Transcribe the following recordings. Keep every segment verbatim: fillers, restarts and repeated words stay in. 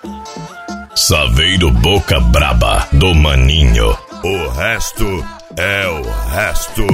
Saveiro Boca Braba do Maninho. O resto é o resto.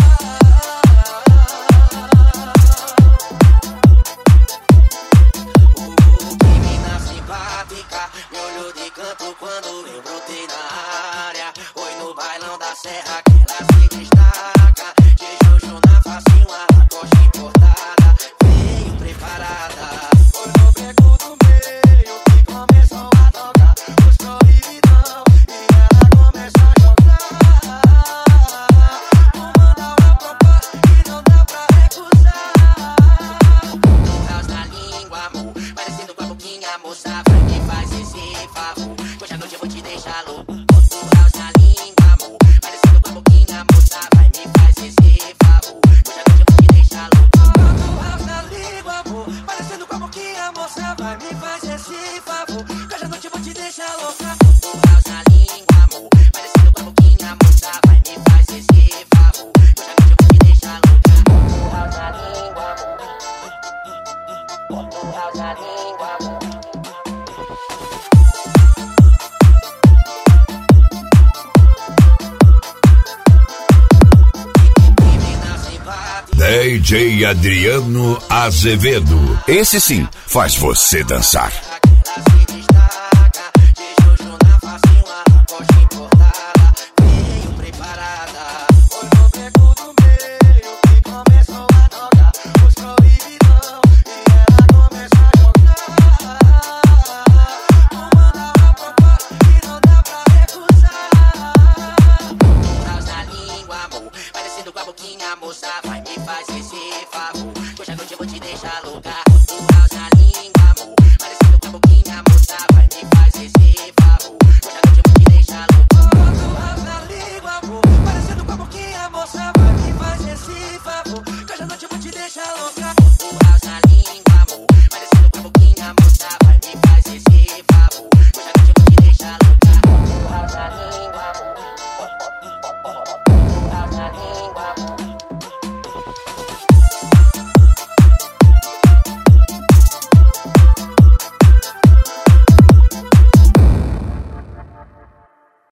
Menina simpática, me olhou de canto quando eu brotei na área. Oi no bailão da serra que ela se destaca. De Jojo na face, uma lacoste importada. Veio preparada. Foi no beco do meio que começou a tocar os proibidão. E ela começa a jogar. Vou mandar uma proposta que não dá pra recusar. Caos na língua, amor, parecendo com a boquinha, moça. Vai me faz esse favor, hoje à noite eu vou te deixar louco. Outro caos na língua, amor, parecendo com a boquinha, moça. Vai me faz esse favor, hoje à noite eu vou te deixar louco. Outro caos na língua, amor, parecendo com a boquinha, moça. Vai me faz esse favor, hoje à noite eu vou te deixar louca. Outro caos na língua, amor, parecendo com a boquinha, moça. Vai me faz esse favor, hoje à noite eu vou te deixar louca. Outro caos na língua, amor. Outro caos na língua, amor. D J Adriano Azevedo. Esse sim faz você dançar.